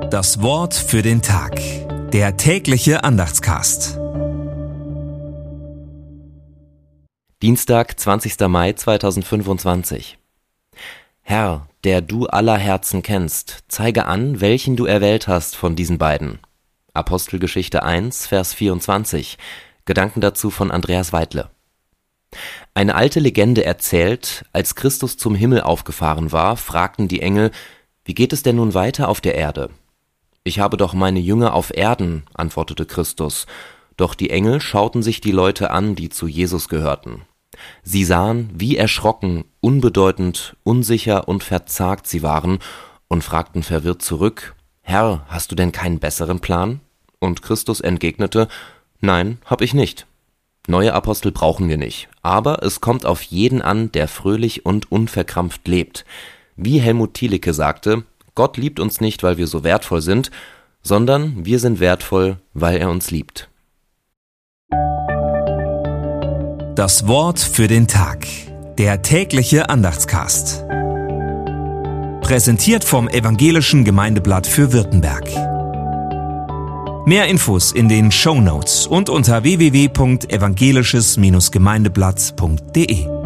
Das Wort für den Tag. Der tägliche Andachtscast. Dienstag, 20. Mai 2025. Herr, der du aller Herzen kennst, zeige an, welchen du erwählt hast von diesen beiden. Apostelgeschichte 1, Vers 24. Gedanken dazu von Andreas Weidle. Eine alte Legende erzählt, als Christus zum Himmel aufgefahren war, fragten die Engel: Wie geht es denn nun weiter auf der Erde? Ich habe doch meine Jünger auf Erden, antwortete Christus. Doch die Engel schauten sich die Leute an, die zu Jesus gehörten. Sie sahen, wie erschrocken, unbedeutend, unsicher und verzagt sie waren und fragten verwirrt zurück: Herr, hast du denn keinen besseren Plan? Und Christus entgegnete: Nein, hab ich nicht. Neue Apostel brauchen wir nicht, aber es kommt auf jeden an, der fröhlich und unverkrampft lebt. Wie Helmut Thielicke sagte: Gott liebt uns nicht, weil wir so wertvoll sind, sondern wir sind wertvoll, weil er uns liebt. Das Wort für den Tag. Der tägliche Andachtscast. Präsentiert vom Evangelischen Gemeindeblatt für Württemberg. Mehr Infos in den Shownotes und unter www.evangelisches-gemeindeblatt.de.